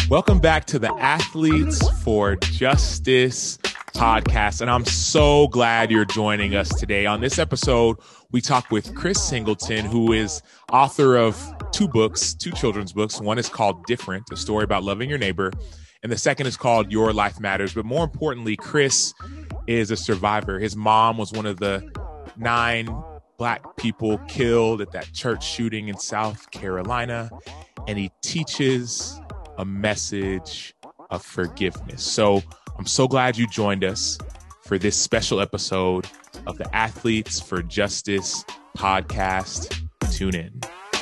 Welcome back to the Athletes for Justice podcast. And I'm so glad you're joining us today. On this episode, we talk with Chris Singleton, who is author of two children's books. One is called Different, a story about loving your neighbor. And the second is called Your Life Matters. But more importantly, Chris is a survivor. His mom was one of the 9 Black people killed at that church shooting in South Carolina. And he teaches a message of forgiveness. So I'm so glad you joined us for this special episode of the Athletes for Justice podcast. Tune in.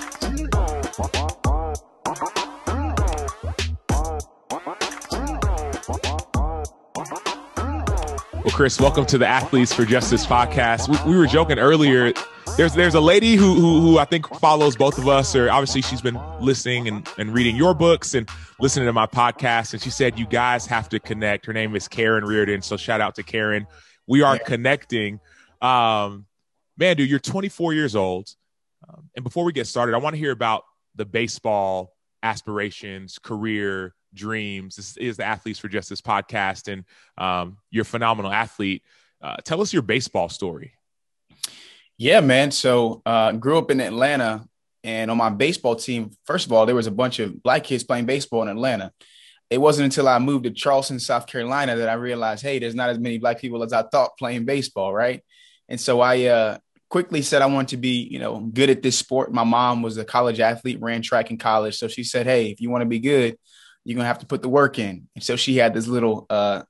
Well, Chris, welcome to the Athletes for Justice podcast. We were joking earlier. There's a lady who I think follows both of us, or obviously she's been listening and reading your books and listening to my podcast. And she said, you guys have to connect. Her name is Karen Reardon. So shout out to Karen. We are connecting. Man, dude, you're 24 years old. And before we get started, I want to hear about the baseball aspirations, career, dreams. This is the Athletes for Justice podcast. And you're a phenomenal athlete. Tell us your baseball story. Yeah, man. So grew up in Atlanta, and on my baseball team, first of all, there was a bunch of Black kids playing baseball in Atlanta. It wasn't until I moved to Charleston, South Carolina, that I realized, hey, there's not as many Black people as I thought playing baseball, right? And so I quickly said I wanted to be, good at this sport. My mom was a college athlete, ran track in college. So she said, hey, if you want to be good, you're going to have to put the work in. And so she had this little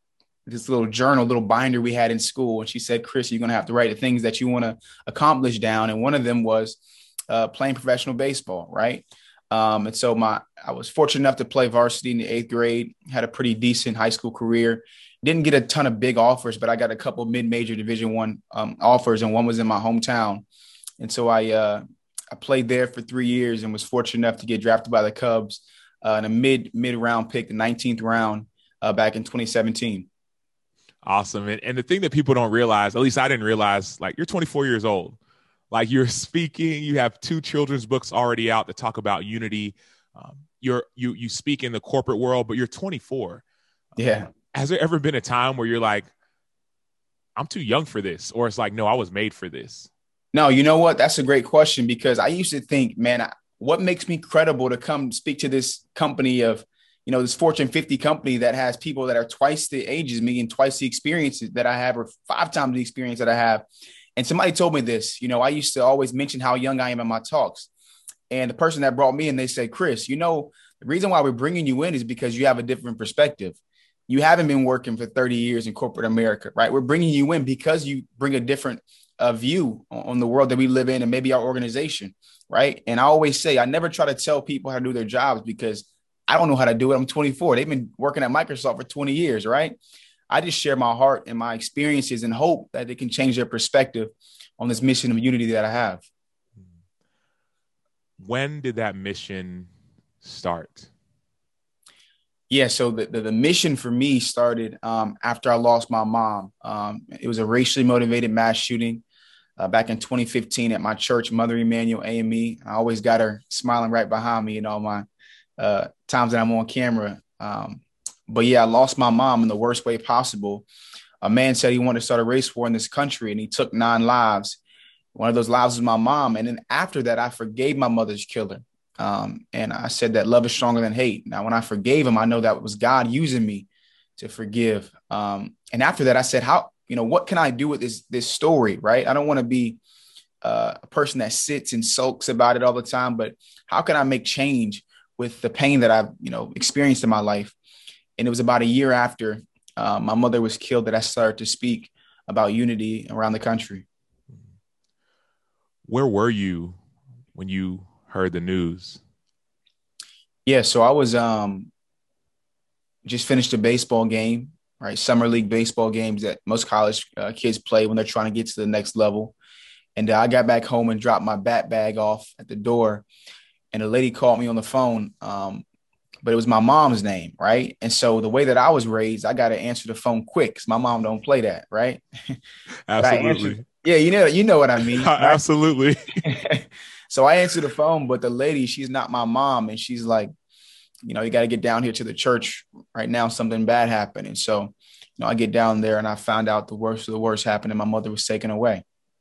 journal, little binder we had in school. And she said, Chris, you're going to have to write the things that you want to accomplish down. And one of them was playing professional baseball. Right. And so I was fortunate enough to play varsity in the 8th grade, had a pretty decent high school career. Didn't get a ton of big offers, but I got a couple mid-major Division I offers, and one was in my hometown. And so I played there for 3 years and was fortunate enough to get drafted by the Cubs in a mid-round pick, the 19th round back in 2017. Awesome. And the thing that people don't realize, at least I didn't realize, like, you're 24 years old. Like, you're speaking, you have 2 children's books already out that talk about unity. You speak in the corporate world, but you're 24. Yeah. Has there ever been a time where you're like, I'm too young for this? Or it's like, no, I was made for this? No, you know what? That's a great question, because I used to think, man, what makes me credible to come speak to this company of, this Fortune 50 company that has people that are twice the age as me and twice the experiences that I have, or 5 times the experience that I have. And somebody told me this. I used to always mention how young I am in my talks. And the person that brought me in, they said, Chris, the reason why we're bringing you in is because you have a different perspective. You haven't been working for 30 years in corporate America, right? We're bringing you in because you bring a different view on the world that we live in, and maybe our organization, right? And I always say, I never try to tell people how to do their jobs, because I don't know how to do it. I'm 24. They've been working at Microsoft for 20 years, right? I just share my heart and my experiences and hope that they can change their perspective on this mission of unity that I have. When did that mission start? Yeah, so the mission for me started after I lost my mom. It was a racially motivated mass shooting back in 2015 at my church, Mother Emanuel AME. I always got her smiling right behind me in all my times that I'm on camera. But yeah, I lost my mom in the worst way possible. A man said he wanted to start a race war in this country, and he took 9 lives. One of those lives was my mom. And then after that, I forgave my mother's killer. And I said that love is stronger than hate. Now, when I forgave him, I know that was God using me to forgive. And after that, I said, what can I do with this story? Right. I don't want to be a person that sits and sulks about it all the time, but how can I make change with the pain that I've, experienced in my life? And it was about a year after my mother was killed that I started to speak about unity around the country. Where were you when you heard the news? Yeah, so I was just finished a baseball game, right? Summer league baseball games that most college kids play when they're trying to get to the next level. And I got back home and dropped my bat bag off at the door. And a lady called me on the phone, but it was my mom's name, right? And so the way that I was raised, I got to answer the phone quick because my mom don't play that, right? Absolutely. Yeah, you know what I mean. Right? Absolutely. So I answered the phone, but the lady, she's not my mom. And she's like, you got to get down here to the church right now. Something bad happened. And so, I get down there and I found out the worst of the worst happened and my mother was taken away.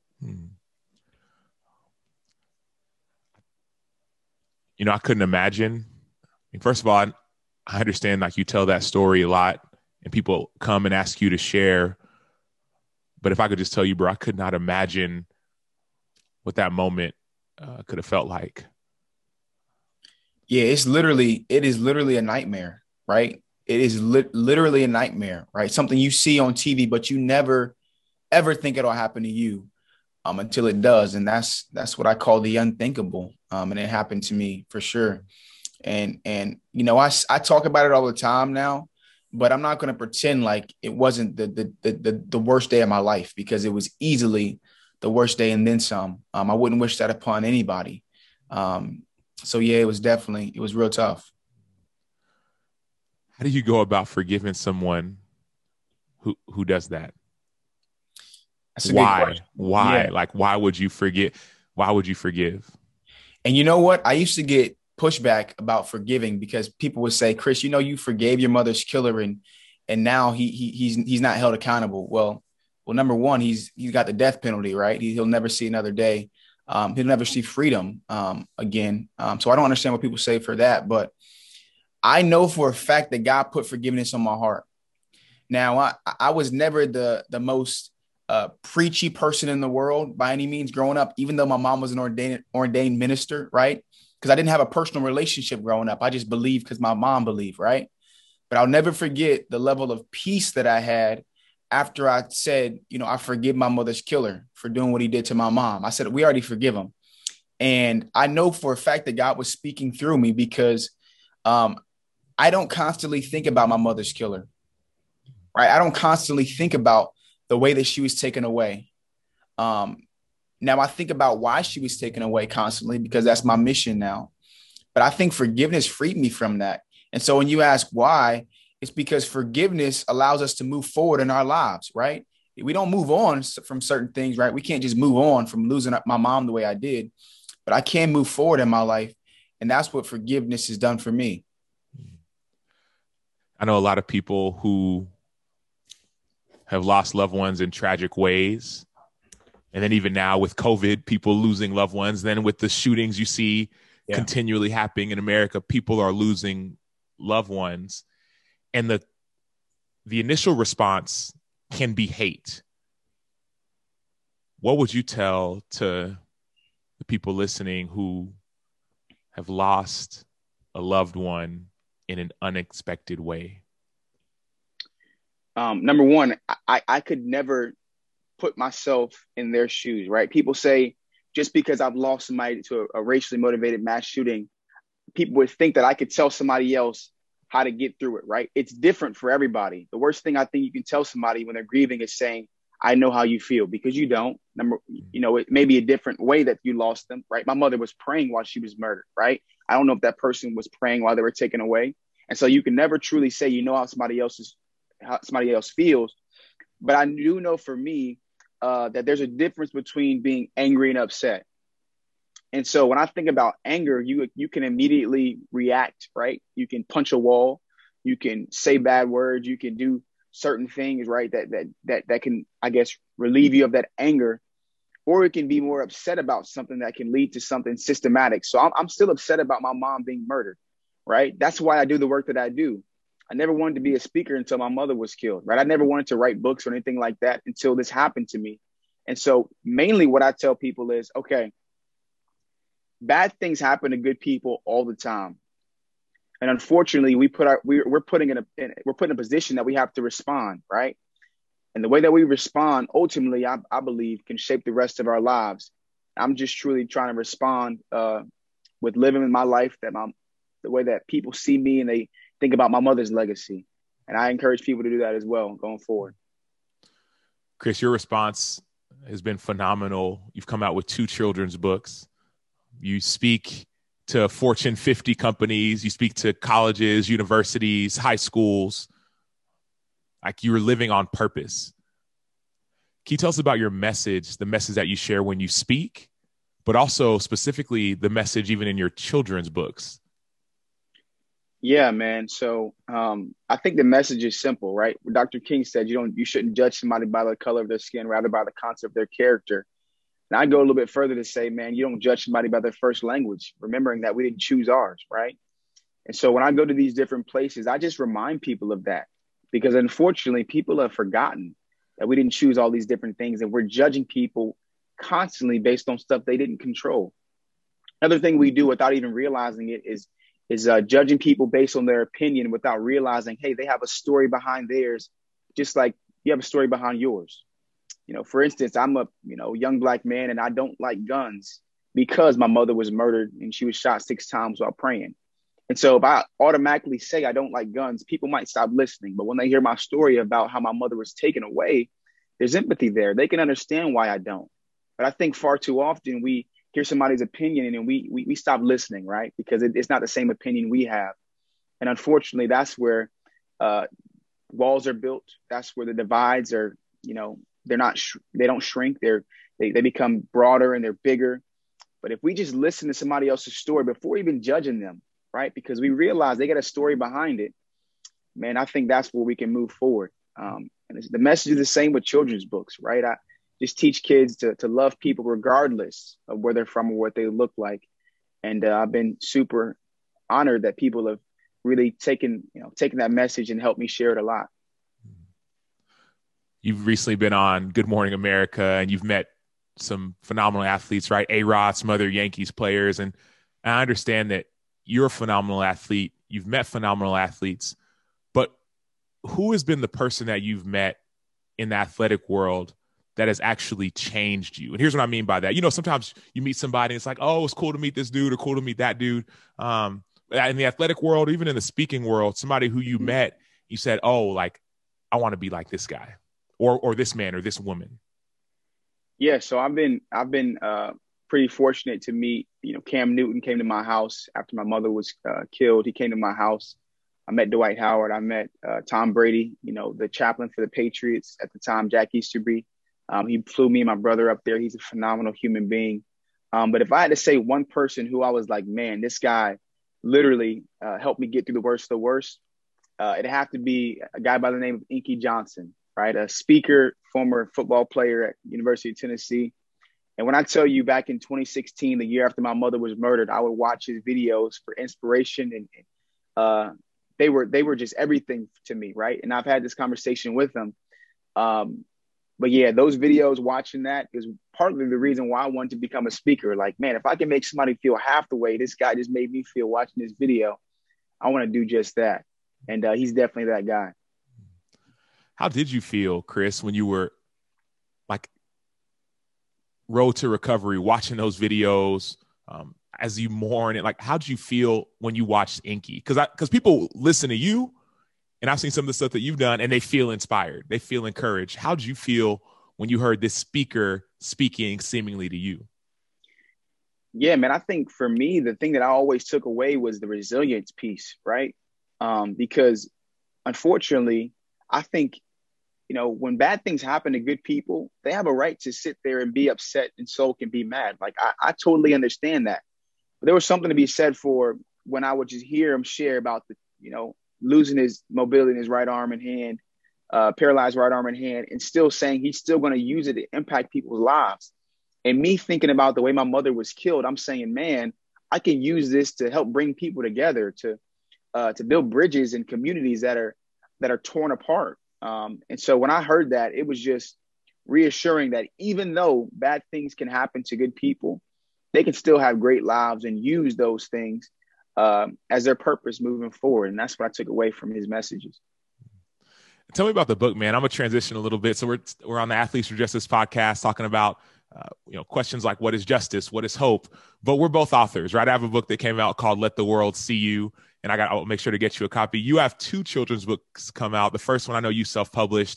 I couldn't imagine. First of all, I understand like you tell that story a lot and people come and ask you to share. But if I could just tell you, bro, I could not imagine what that moment could have felt like. Yeah, it is literally a nightmare, right? It is literally a nightmare, right? Something you see on TV, but you never, ever think it'll happen to you until it does. And that's what I call the unthinkable. And it happened to me for sure. And I talk about it all the time now, but I'm not going to pretend like it wasn't the worst day of my life, because it was easily the worst day and then some. I wouldn't wish that upon anybody. So yeah, it was real tough. How do you go about forgiving someone who does that? That's a good question. Why? Yeah. Like, why would you forget? Why would you forgive? And you know what? I used to get pushback about forgiving because people would say, Chris, you forgave your mother's killer and now he's not held accountable. Well, number one, he's got the death penalty, right? He'll never see another day. He'll never see freedom again. So I don't understand what people say for that, but I know for a fact that God put forgiveness on my heart. Now, I was never the most preachy person in the world by any means growing up, even though my mom was an ordained minister, right? Because I didn't have a personal relationship growing up. I just believed because my mom believed, right? But I'll never forget the level of peace that I had after I said, I forgive my mother's killer for doing what he did to my mom. I said, we already forgive him. And I know for a fact that God was speaking through me because I don't constantly think about my mother's killer, right? I don't constantly think about the way that she was taken away. Now I think about why she was taken away constantly because that's my mission now. But I think forgiveness freed me from that. And so when you ask why, it's because forgiveness allows us to move forward in our lives, right? We don't move on from certain things, right? We can't just move on from losing my mom the way I did, but I can move forward in my life. And that's what forgiveness has done for me. I know a lot of people who have lost loved ones in tragic ways. And then even now with COVID, people losing loved ones. Then with the shootings you see continually happening in America, people are losing loved ones. And the initial response can be hate. What would you tell to the people listening who have lost a loved one in an unexpected way? Number one, I could never put myself in their shoes, right? People say just because I've lost somebody to a racially motivated mass shooting, people would think that I could tell somebody else how to get through it, right? It's different for everybody. The worst thing I think you can tell somebody when they're grieving is saying, I know how you feel, because you don't. It may be a different way that you lost them, right? My mother was praying while she was murdered, right? I don't know if that person was praying while they were taken away. And so you can never truly say, how somebody else feels. But I do know for me that there's a difference between being angry and upset. And so when I think about anger, you can immediately react, right? You can punch a wall, you can say bad words, you can do certain things, right? That can, I guess, relieve you of that anger, or it can be more upset about something that can lead to something systematic. So I'm still upset about my mom being murdered, right? That's why I do the work that I do. I never wanted to be a speaker until my mother was killed, right? I never wanted to write books or anything like that until this happened to me. And so mainly what I tell people is, okay, bad things happen to good people all the time. And unfortunately, we're put in a position that we have to respond, right? And the way that we respond, ultimately, I believe, can shape the rest of our lives. I'm just truly trying to respond with living in my life the way that people see me and they think about my mother's legacy. And I encourage people to do that as well going forward. Chris, your response has been phenomenal. You've come out with 2 children's books. You speak to Fortune 50 companies. You speak to colleges, universities, high schools. Like you're living on purpose. Can you tell us about your message, the message that you share when you speak, but also specifically the message even in your children's books? Yeah, man. So I think the message is simple, right? Dr. King said you shouldn't judge somebody by the color of their skin, rather by the concept of their character. And I go a little bit further to say, man, you don't judge somebody by their first language, remembering that we didn't choose ours, right? And so when I go to these different places, I just remind people of that because unfortunately, people have forgotten that we didn't choose all these different things and we're judging people constantly based on stuff they didn't control. Another thing we do without even realizing it is judging people based on their opinion without realizing, hey, they have a story behind theirs, just like you have a story behind yours. For instance, I'm a young Black man and I don't like guns because my mother was murdered and she was shot 6 times while praying. And so if I automatically say I don't like guns, people might stop listening. But when they hear my story about how my mother was taken away, there's empathy there. They can understand why I don't. But I think far too often we hear somebody's opinion and we stop listening, right? Because it's not the same opinion we have. And unfortunately, that's where walls are built. That's where the divides are, they don't shrink. They become broader and they're bigger. But if we just listen to somebody else's story before even judging them, right? Because we realize they got a story behind it, man, I think that's where we can move forward. And the message is the same with children's books, right? I just teach kids to love people regardless of where they're from or what they look like. And I've been super honored that people have really taken that message and helped me share it a lot. You've recently been on Good Morning America and you've met some phenomenal athletes, right? A-Rod, some other Yankees players. And I understand that you're a phenomenal athlete. You've met phenomenal athletes, but who has been the person that you've met in the athletic world that has actually changed you? And here's what I mean by that. Sometimes you meet somebody and it's like, oh, it's cool to meet this dude or cool to meet that dude. In the athletic world, even in the speaking world, somebody who you met, you said, oh, like, I want to be like this guy or this man or this woman. Yeah. So I've been pretty fortunate to meet, Cam Newton came to my house after my mother was killed. He came to my house. I met Dwight Howard. I met Tom Brady, the chaplain for the Patriots at the time, Jack Easterby. He flew me and my brother up there. He's a phenomenal human being. But if I had to say one person who I was like, man, this guy literally helped me get through the worst of the worst, it'd have to be a guy by the name of Inky Johnson, right? A speaker, former football player at University of Tennessee. And when I tell you back in 2016, the year after my mother was murdered, I would watch his videos for inspiration. And they were just everything to me, right? And I've had this conversation with them. But yeah, those videos, watching that is partly the reason why I wanted to become a speaker. Like, man, if I can make somebody feel half the way this guy just made me feel watching this video, I want to do just that. And he's definitely that guy. How did you feel, Chris, when you were like road to recovery, watching those videos as you mourn it? Like, how did you feel when you watched Inky? Because people listen to you, and I've seen some of the stuff that you've done, and they feel inspired. They feel encouraged. How did you feel when you heard this speaker speaking seemingly to you? Yeah, man, I think for me, the thing that I always took away was the resilience piece, right? Because unfortunately, I think, when bad things happen to good people, they have a right to sit there and be upset and sulk and be mad. Like, I totally understand that. But there was something to be said for when I would just hear him share about losing his mobility in his right arm and hand, paralyzed right arm and hand, and still saying he's still going to use it to impact people's lives. And me thinking about the way my mother was killed, I'm saying, man, I can use this to help bring people together, to build bridges and communities that are torn apart. And so when I heard that, it was just reassuring that even though bad things can happen to good people, they can still have great lives and use those things as their purpose moving forward. And that's what I took away from his messages. Tell me about the book, man. I'm going to transition a little bit. So we're on the Athletes for Justice podcast talking about questions like what is justice, what is hope, but we're both authors, right? I have a book that came out called Let the World See You, and I'll make sure to get you a copy. You have 2 children's books come out. The first one I know you self-published.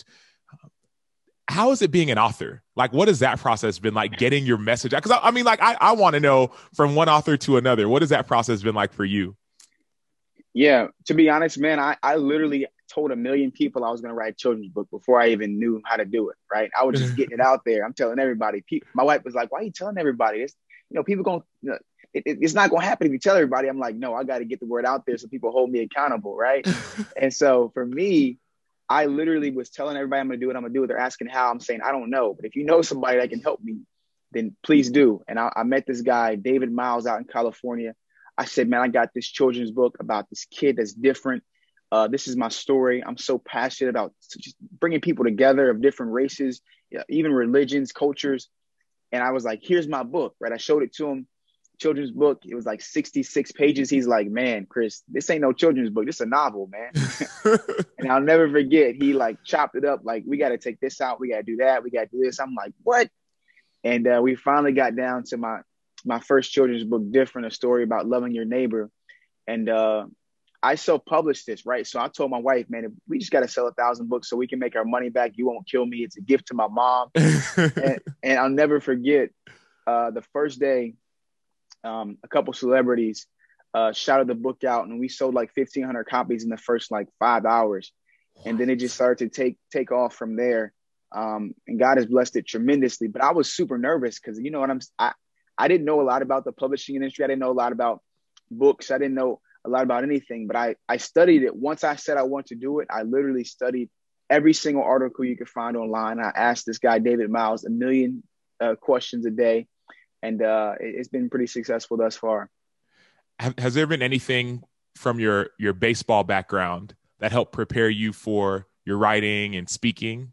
How is it being an author? Like, what has that process been like, getting your message out? Because I want to know from one author to another, what has that process been like for you? Yeah, to be honest, man, I literally told 1 million people I was going to write a children's book before I even knew how to do it, right? I was just getting it out there. I'm telling everybody. My wife was like, why are you telling everybody? It's, people going, it's not going to happen if you tell everybody. I'm like, no, I got to get the word out there so people hold me accountable, right? And so for me, I literally was telling everybody I'm going to do what I'm going to do. They're asking how. I'm saying, I don't know. But if you know somebody that can help me, then please do. And I met this guy, David Miles, out in California. I said, man, I got this children's book about this kid that's different. This is my story. I'm so passionate about just bringing people together of different races, even religions, cultures. And I was like, here's my book, right? I showed it to him, children's book. It was like 66 pages. He's like, man, Chris, this ain't no children's book. This is a novel, man. And I'll never forget, he like chopped it up. Like, we got to take this out. We got to do that. We got to do this. I'm like, what? And we finally got down to my first children's book, Different, a story about loving your neighbor. And I self-published this, right? So I told my wife, man, we just got to sell 1,000 books so we can make our money back. You won't kill me. It's a gift to my mom. and I'll never forget the first day, a couple celebrities shouted the book out, and we sold like 1,500 copies in the first like 5 hours. And then it just started to take off from there. And God has blessed it tremendously. But I was super nervous because, you know what, I didn't know a lot about the publishing industry. I didn't know a lot about books. I didn't know a lot about anything, but I studied it. Once I said I want to do it, I literally studied every single article you could find online. I asked this guy, David Miles, 1 million questions a day. And it's been pretty successful thus far. Has there been anything from your baseball background that helped prepare you for your writing and speaking?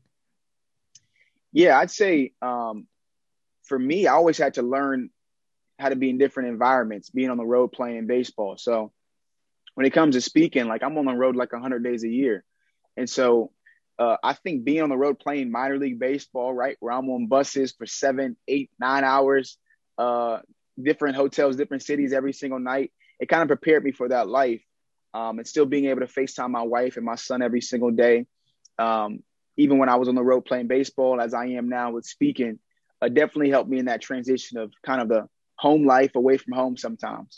Yeah, I'd say for me, I always had to learn how to be in different environments, being on the road playing baseball. So when it comes to speaking, like I'm on the road like 100 days a year. And so I think being on the road playing minor league baseball, right, where I'm on buses for 7, 8, 9 hours, different hotels, different cities every single night, it kind of prepared me for that life. And still being able to FaceTime my wife and my son every single day. Even when I was on the road playing baseball, as I am now with speaking, definitely helped me in that transition of kind of the home life away from home sometimes.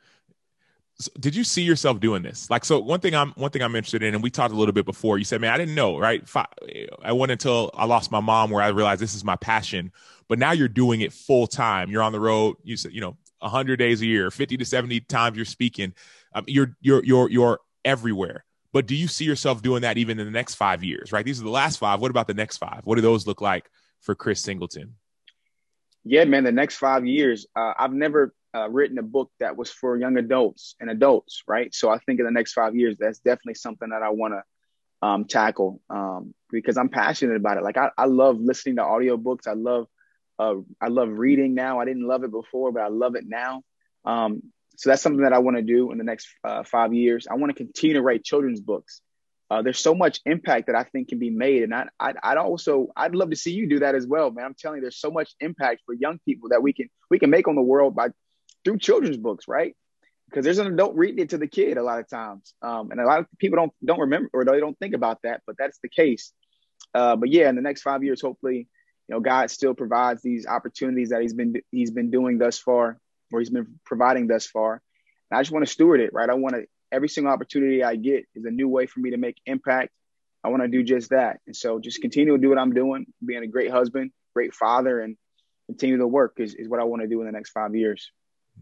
So did you see yourself doing this? Like, so one thing I'm interested in, and we talked a little bit before, you said, man, I didn't know, right? I went until I lost my mom where I realized this is my passion, but now you're doing it full time. You're on the road. You said, 100 days a year, 50 to 70 times you're speaking. You're everywhere. But do you see yourself doing that even in the next 5 years, right? These are the last 5. What about the next 5? What do those look like for Chris Singleton? Yeah, man, the next 5 years, I've never written a book that was for young adults and adults, right? So I think in the next 5 years, that's definitely something that I want to tackle because I'm passionate about it. Like I love listening to audiobooks. I love reading now. I didn't love it before, but I love it now. So that's something that I want to do in the next 5 years. I want to continue to write children's books. There's so much impact that I think can be made. And I'd love to see you do that as well, man. I'm telling you, there's so much impact for young people that we can make on the world through children's books, right? Because there's an adult reading it to the kid a lot of times. And a lot of people don't remember, or they don't think about that, but that's the case. But yeah, in the next 5 years, hopefully, God still provides these opportunities that he's been doing thus far, or he's been providing thus far. And I just want to steward it, right? Every single opportunity I get is a new way for me to make impact. I want to do just that. And so just continue to do what I'm doing, being a great husband, great father, and continue to work is what I want to do in the next 5 years.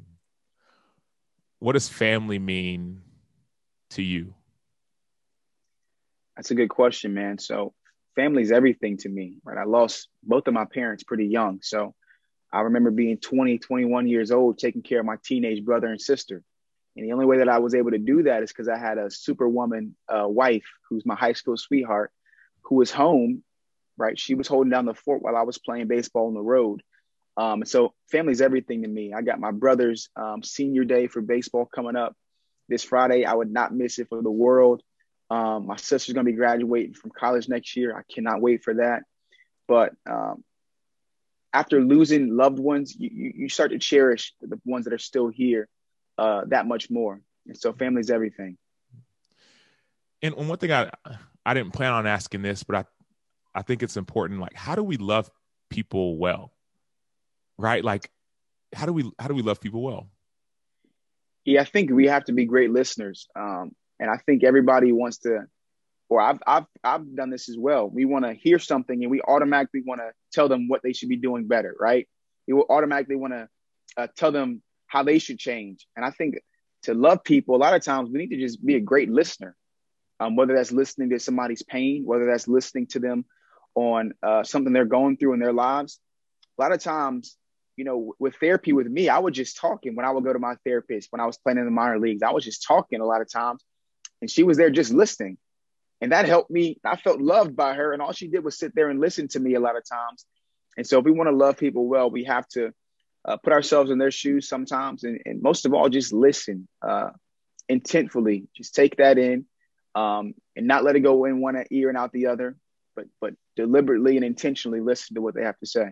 What does family mean to you? That's a good question, man. So family is everything to me, right? I lost both of my parents pretty young. So I remember being 20, 21 years old, taking care of my teenage brother and sister. And the only way that I was able to do that is because I had a superwoman wife, who's my high school sweetheart, who was home, right? She was holding down the fort while I was playing baseball on the road. So family's everything to me. I got my brother's senior day for baseball coming up this Friday. I would not miss it for the world. My sister's going to be graduating from college next year. I cannot wait for that. But after losing loved ones, you start to cherish the ones that are still here that much more. And so family's everything. And one thing I didn't plan on asking this, but I think it's important. Like, how do we love people well? Right? Like, how do we love people well? Yeah, I think we have to be great listeners. And I think everybody wants to, or I've done this as well. We want to hear something and we automatically want to tell them what they should be doing better, right? We will automatically want to tell them how they should change. And I think to love people, a lot of times we need to just be a great listener, whether that's listening to somebody's pain, whether that's listening to them on something they're going through in their lives. A lot of times, you know, with therapy with me, I was just talking when I would go to my therapist, when I was playing in the minor leagues, I was just talking a lot of times, and she was there just listening. And that helped me. I felt loved by her, and all she did was sit there and listen to me a lot of times. And so if we want to love people well, we have to put ourselves in their shoes sometimes. And most of all, just listen intentfully. Just take that in and not let it go in one ear and out the other, but deliberately and intentionally listen to what they have to say.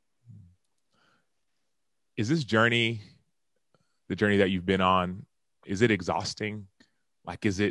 Is this journey, the journey that you've been on, is it exhausting? Like, is it,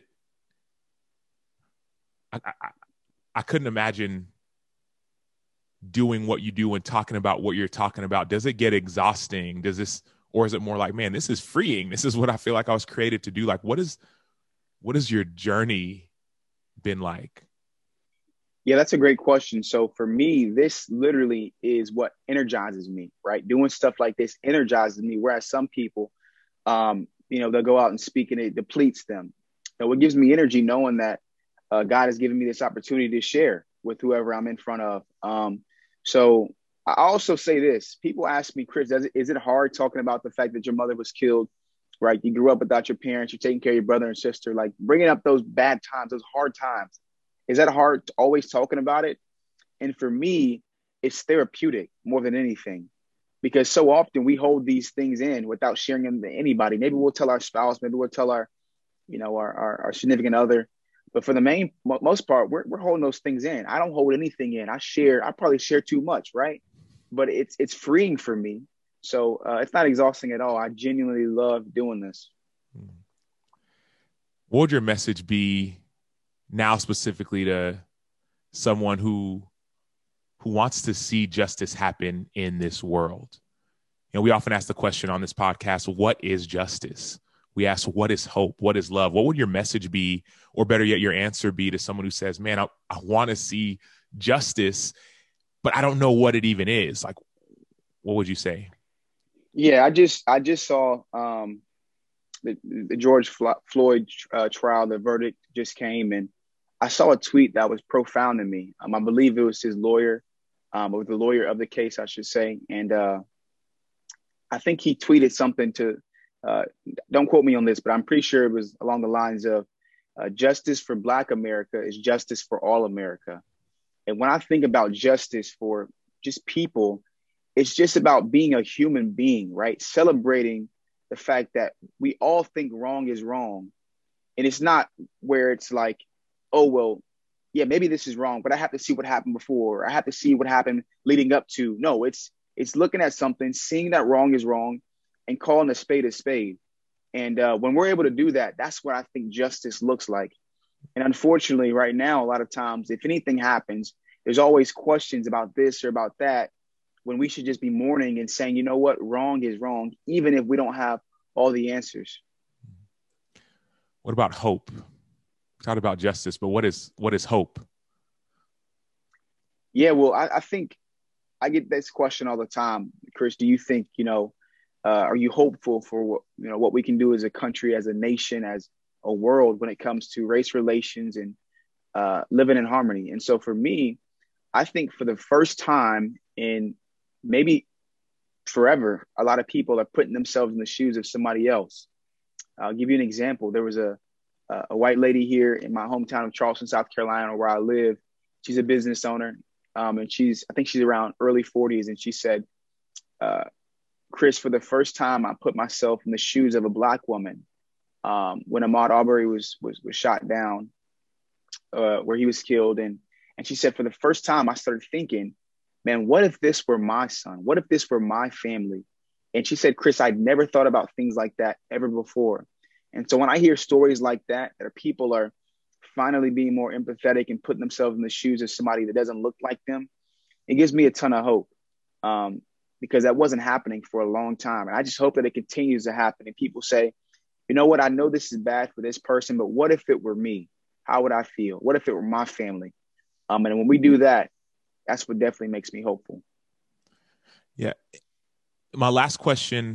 I couldn't imagine doing what you do and talking about what you're talking about. Does it get exhausting? Or is it more like, man, this is freeing. This is what I feel like I was created to do. Like, what is your journey been like? Yeah, that's a great question. So for me, this literally is what energizes me, right? Doing stuff like this energizes me. Whereas some people, you know, they'll go out and speak and it depletes them. So what gives me energy knowing that God has given me this opportunity to share with whoever I'm in front of. So I also say this, people ask me, Chris, is it hard talking about the fact that your mother was killed, right? You grew up without your parents, you're taking care of your brother and sister, like bringing up those bad times, those hard times. Is that hard always talking about it? And for me, it's therapeutic more than anything, because so often we hold these things in without sharing them to anybody. Maybe we'll tell our spouse, maybe we'll tell our significant other. But for the most part, we're holding those things in. I don't hold anything in. I probably share too much, right? But it's freeing for me. So it's not exhausting at all. I genuinely love doing this. What would your message be now specifically to someone who wants to see justice happen in this world? You know, we often ask the question on this podcast, what is justice? We ask, what is hope? What is love? What would your message be, or better yet, your answer be to someone who says, man, I want to see justice, but I don't know what it even is? Like, what would you say? Yeah, I just saw the George Floyd trial. The verdict just came, and I saw a tweet that was profound to me. I believe it was his lawyer, or the lawyer of the case, I should say. And I think he tweeted something to, don't quote me on this, but I'm pretty sure it was along the lines of justice for Black America is justice for all America. And when I think about justice for just people, it's just about being a human being, right? Celebrating the fact that we all think wrong is wrong. And it's not where it's like, oh, well, yeah, maybe this is wrong, but I have to see what happened before. Or I have to see what happened leading up to. No, it's looking at something, seeing that wrong is wrong, and calling a spade a spade. And when we're able to do that, that's what I think justice looks like. And unfortunately, right now, a lot of times, if anything happens, there's always questions about this or about that, when we should just be mourning and saying, you know what, wrong is wrong, even if we don't have all the answers. What about hope? We talked about justice, but what is hope? Yeah, well, I think I get this question all the time, Chris. Do you think, are you hopeful for what we can do as a country, as a nation, as a world when it comes to race relations and living in harmony? And so for me, I think for the first time in maybe forever, a lot of people are putting themselves in the shoes of somebody else. I'll give you an example. There was a white lady here in my hometown of Charleston, South Carolina, where I live. She's a business owner, and I think she's around early 40s. And she said, Chris, for the first time, I put myself in the shoes of a Black woman. When Ahmaud Arbery was shot down, where he was killed. And she said, for the first time, I started thinking, man, what if this were my son? What if this were my family? And she said, Chris, I'd never thought about things like that ever before. And so when I hear stories like that people are finally being more empathetic and putting themselves in the shoes of somebody that doesn't look like them, it gives me a ton of hope, because that wasn't happening for a long time. And I just hope that it continues to happen. And people say, you know what, I know this is bad for this person, but what if it were me? How would I feel? What if it were my family? And when we do that, that's what definitely makes me hopeful. Yeah. My last question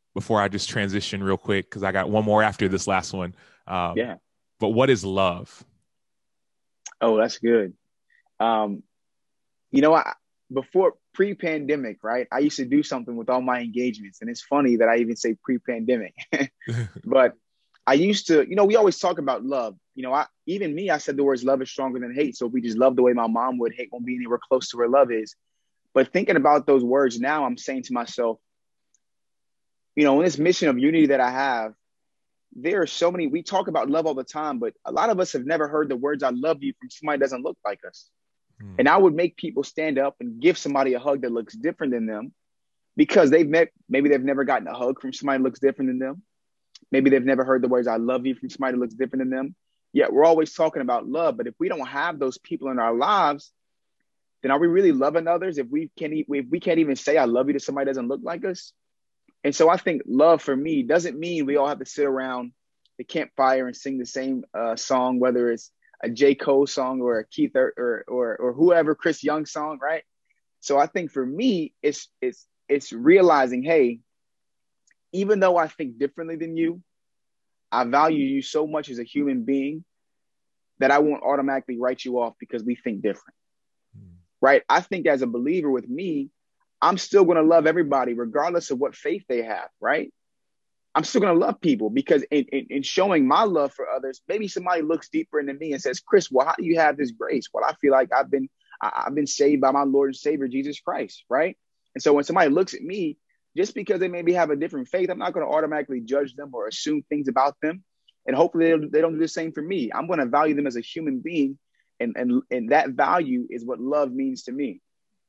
before I just transition real quick, because I got one more after this last one. Yeah. But what is love? Oh, that's good. Um, you know, before pre-pandemic, right? I used to do something with all my engagements, and it's funny that I even say pre-pandemic, but I used to, we always talk about love. I said the words love is stronger than hate. So if we just love the way my mom would, hate won't be anywhere close to where love is. But thinking about those words now, I'm saying to myself, in this mission of unity that I have, there are so many, we talk about love all the time, but a lot of us have never heard the words I love you from somebody that doesn't look like us. And I would make people stand up and give somebody a hug that looks different than them, because maybe they've never gotten a hug from somebody that looks different than them. Maybe they've never heard the words I love you from somebody that looks different than them. Yet we're always talking about love. But if we don't have those people in our lives, then are we really loving others if we can't even say I love you to somebody that doesn't look like us? And so I think love for me doesn't mean we all have to sit around the campfire and sing the same song, whether it's a J. Cole song or a Keith or whoever, Chris Young song, right? So I think for me, it's realizing, hey, even though I think differently than you, I value you so much as a human being that I won't automatically write you off because we think different, right? I think as a believer with me, I'm still going to love everybody regardless of what faith they have, right? I'm still going to love people because in showing my love for others, maybe somebody looks deeper into me and says, Chris, well, how do you have this grace? Well, I feel like I've been saved by my Lord and Savior, Jesus Christ, right? And so when somebody looks at me, just because they maybe have a different faith, I'm not going to automatically judge them or assume things about them. And hopefully they don't do the same for me. I'm going to value them as a human being. And that value is what love means to me.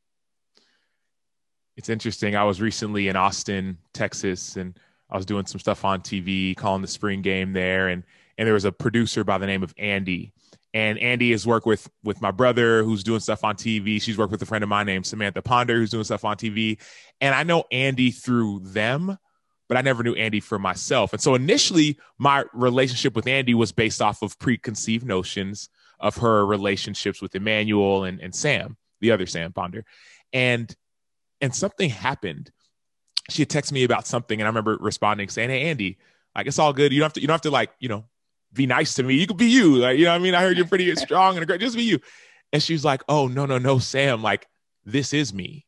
It's interesting. I was recently in Austin, Texas, and I was doing some stuff on TV, calling the spring game there. And there was a producer by the name of Andy. And Andy has worked with my brother who's doing stuff on TV. She's worked with a friend of mine named Samantha Ponder who's doing stuff on TV. And I know Andy through them, but I never knew Andy for myself. And so initially my relationship with Andy was based off of preconceived notions of her relationships with Emmanuel and Sam, the other Sam Ponder. And something happened. She had texted me about something, and I remember responding saying, hey, Andy, like, it's all good. You don't have to like, be nice to me. You could be you. Like, you know what I mean? I heard you're pretty strong and great. Just be you. And she was like, oh, no, Sam, like, this is me.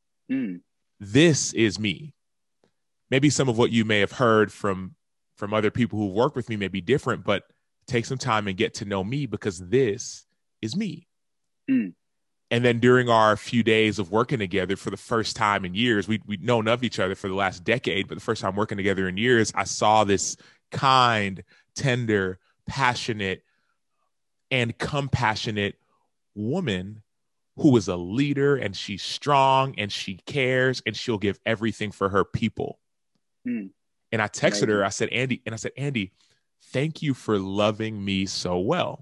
This is me. Maybe some of what you may have heard from other people who work with me may be different, but take some time and get to know me because this is me. And then during our few days of working together for the first time in years, we'd known of each other for the last decade, but the first time working together in years, I saw this kind, tender, passionate, and compassionate woman who is a leader, and she's strong and she cares and she'll give everything for her people. And I texted her, I said, Andy, thank you for loving me so well.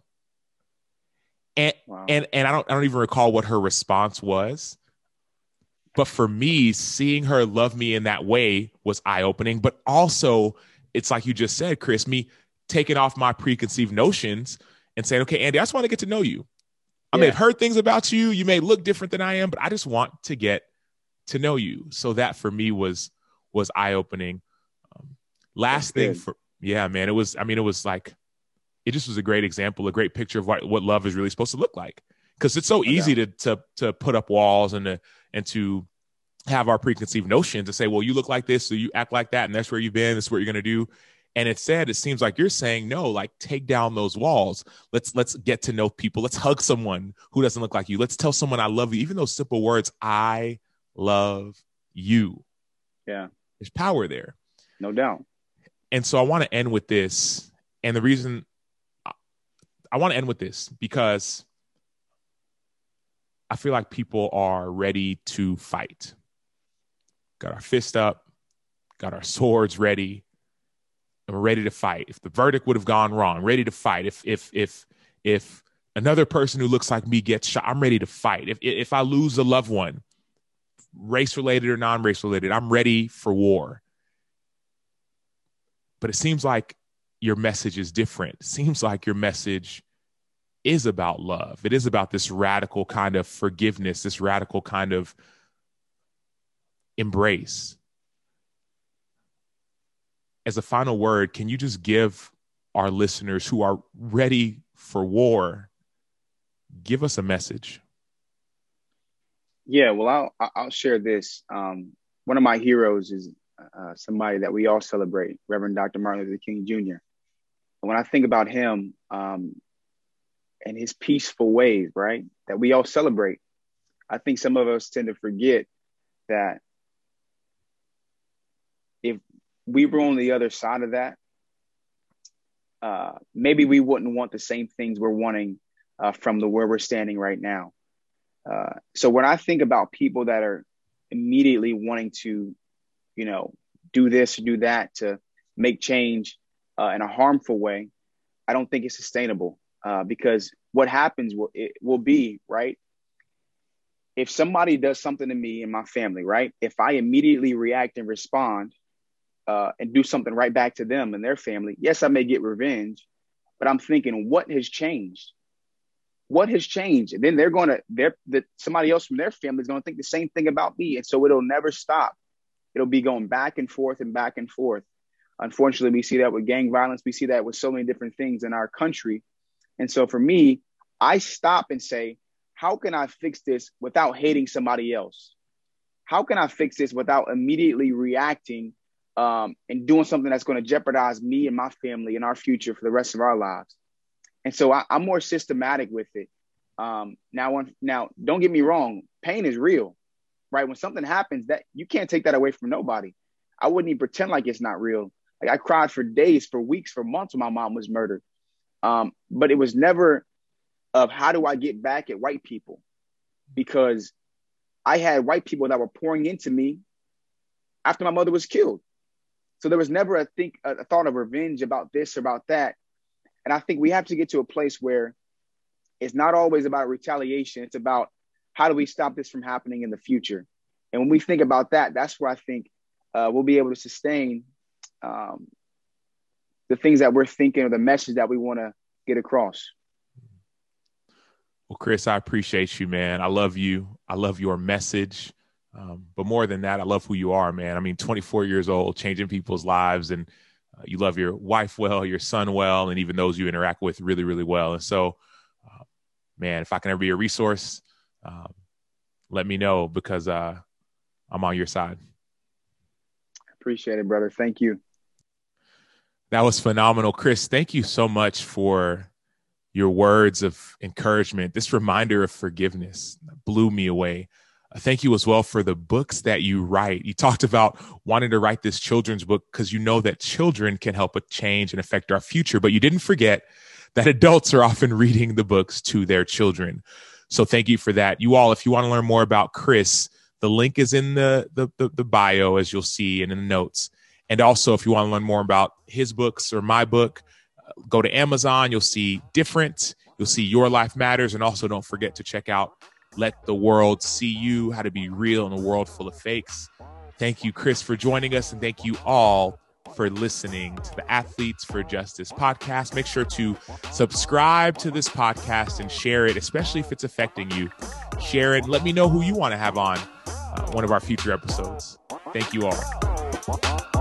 And wow. and I don't even recall what her response was. But for me, seeing her love me in that way was eye-opening. But also, it's like you just said, Chris, me taking off my preconceived notions and saying, okay, Andy, I just want to get to know you. I may have heard things about you. You may look different than I am, but I just want to get to know you. So that for me was eye-opening. Last thing man, it was like, it just was a great example, a great picture of what love is really supposed to look like. Because it's so easy to put up walls and to have our preconceived notions to say, well, you look like this, so you act like that, and that's where you've been, that's what you're going to do. And it seems like you're saying, no, like, take down those walls. Let's get to know people. Let's hug someone who doesn't look like you. Let's tell someone I love you. Even those simple words, I love you. Yeah. There's power there. No doubt. And so I want to end with this. And the reason I want to end with this because I feel like people are ready to fight. Got our fist up, got our swords ready, and we're ready to fight. If the verdict would have gone wrong, ready to fight. If another person who looks like me gets shot, I'm ready to fight. If I lose a loved one, race related or non-race related, I'm ready for war. But it seems like your message is different. It seems like your message is about love. It is about this radical kind of forgiveness, this radical kind of embrace. as a final word, can you just give our listeners who are ready for war, give us a message? Yeah, well, I'll share this. One of my heroes is somebody that we all celebrate, Reverend Dr. Martin Luther King Jr. And when I think about him and his peaceful ways, right, that we all celebrate, I think some of us tend to forget that if we were on the other side of that, maybe we wouldn't want the same things we're wanting from where we're standing right now. So when I think about people that are immediately wanting to, do this or do that to make change in a harmful way, I don't think it's sustainable because what happens will be, right? If somebody does something to me and my family, right? If I immediately react and respond and do something right back to them and their family, yes, I may get revenge, but I'm thinking, what has changed? What has changed? And then somebody else from their family is going to think the same thing about me. And so it'll never stop. It'll be going back and forth and back and forth. Unfortunately, we see that with gang violence. We see that with so many different things in our country. And so for me, I stop and say, how can I fix this without hating somebody else? How can I fix this without immediately reacting and doing something that's going to jeopardize me and my family and our future for the rest of our lives? And so I'm more systematic with it. Now, don't get me wrong. Pain is real, right? When something happens, that you can't take that away from nobody. I wouldn't even pretend like it's not real. Like I cried for days, for weeks, for months when my mom was murdered. But it was never of how do I get back at white people? Because I had white people that were pouring into me after my mother was killed. So there was never a thought of revenge about this or about that. And I think we have to get to a place where it's not always about retaliation. It's about how do we stop this from happening in the future? And when we think about that, that's where I think we'll be able to sustain the things that we're thinking or the message that we want to get across. Well, Chris, I appreciate you, man. I love you. I love your message. But more than that, I love who you are, man. I mean, 24 years old, changing people's lives, and you love your wife well, your son well, and even those you interact with really, really well. And so, man, if I can ever be a resource, let me know because I'm on your side. Appreciate it, brother. Thank you. That was phenomenal. Chris, thank you so much for your words of encouragement. This reminder of forgiveness blew me away. Thank you as well for the books that you write. You talked about wanting to write this children's book because you know that children can help change and affect our future, but you didn't forget that adults are often reading the books to their children. So thank you for that. You all, if you want to learn more about Chris, the link is in the bio, as you'll see, and in the notes. And also, if you want to learn more about his books or my book, go to Amazon. You'll see Different. You'll see Your Life Matters. And also don't forget to check out Let the World See You, How to Be Real in a World Full of Fakes. Thank you, Chris, for joining us. And thank you all for listening to the Athletes for Justice podcast. Make sure to subscribe to this podcast and share it, especially if it's affecting you. Share it. Let me know who you want to have on one of our future episodes. Thank you all.